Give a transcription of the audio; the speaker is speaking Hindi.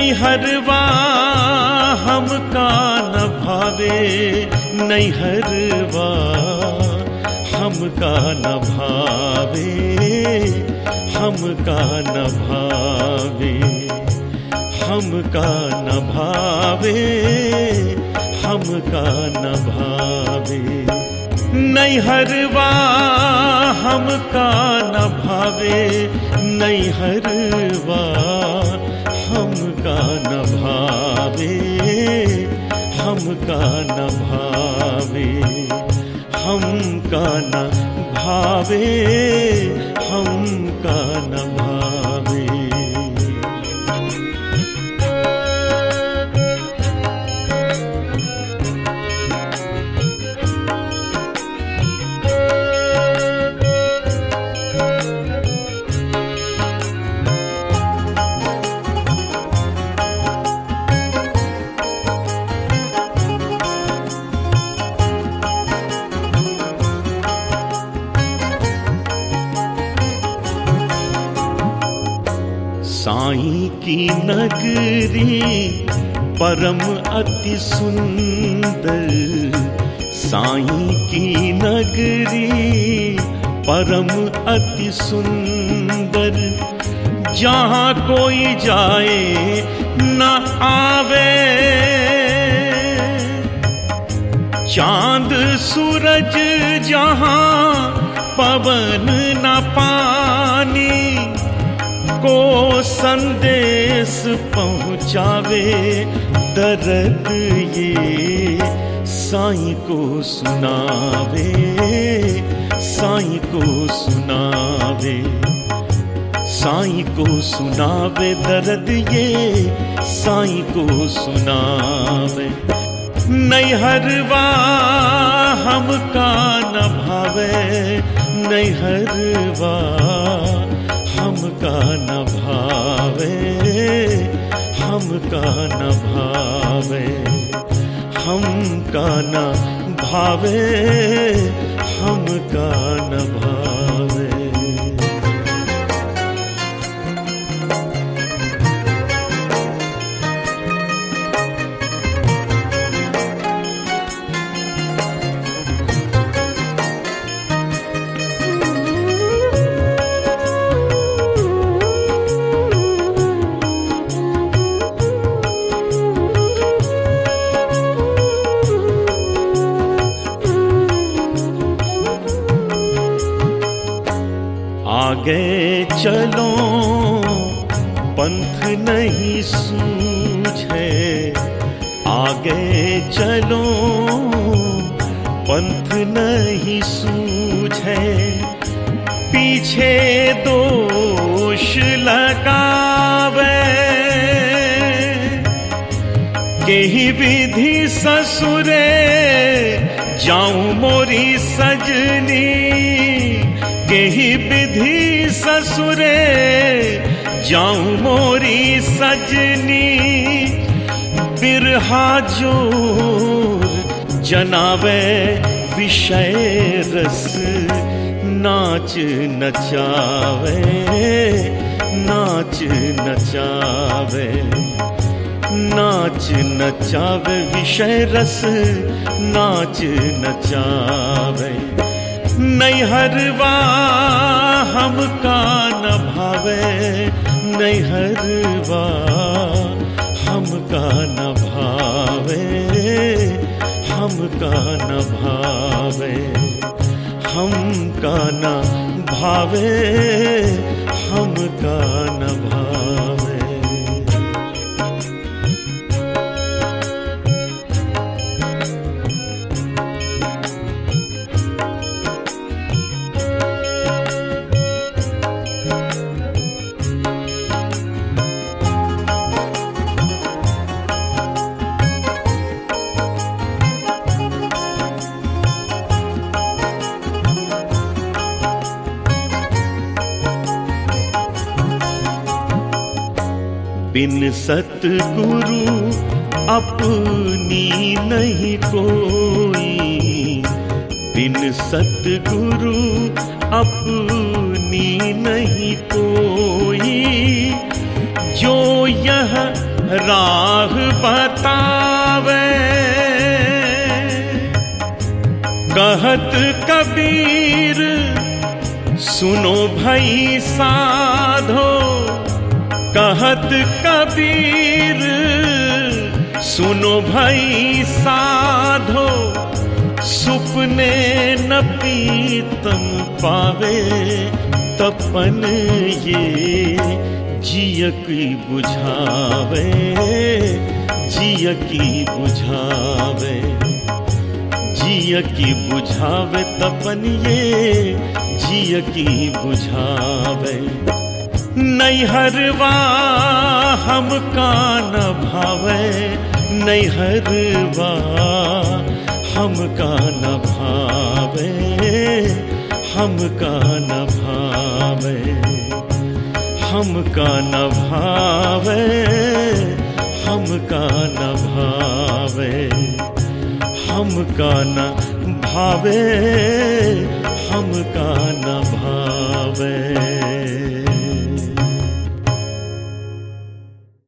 नैहरवा हमका न भावे, नैहरवा हमका न भावे, हमका न भावे, हमका न भावे, हमका न भावे। नैहरवा हमका न भावे, नैहरवा हमका न भावे, हमका न भावे, हमका न भावे, हमका न भावे। साईं की नगरी परम अति सुंदर, साईं की नगरी परम अति सुंदर। जहाँ कोई जाए न आवे, चांद सूरज जहाँ पवन न पानी, को संदेश पहुँचावे दर्द ये साईं को सुनावे, साईं को सुनावे, साईं को सुनावे दर्द ये साईं को सुनावे। नैहरवा हमका न भावे, नैहरवा हमका न भावे, हमका न भावे, हमका न भावे, हमका न भावे। आगे चलो पंथ नहीं सूझे, आगे चलो पंथ नहीं सूझे। पीछे दोष लगावे, केही विधि ससुरे जाऊं मोरी सजनी, केही विधि ससुरे जाऊं मोरी सजनी। बिरहा जोर जनावे विषय रस, नाच नचावे, नाच नचावे, नाच नचावे विषय रस, नाच नचावे। नैहरवा हमका न भावे, नैहरवा हमका न भावे, हमका न भावे, हमका न भावे, हमका न भावे। बिन सतगुरु अपनी नहीं कोई, बिन सतगुरु अपनी नहीं कोई। जो यह राह बतावे। कहत कबीर सुनो भई साधो, कहत कबीर सुनो भई साधो, सुपने न पीतम पावे, तपन ये जिय की बुझावे, जिय की बुझावे, जिय की बुझावे, तपन ये जिय की बुझावे। नैहरवा हमका न भावे, नैहरवा हमका न भावे, हमका न भावे, हमका न भावे, हमका न भावे, हमका न भावे, हमका न भावे।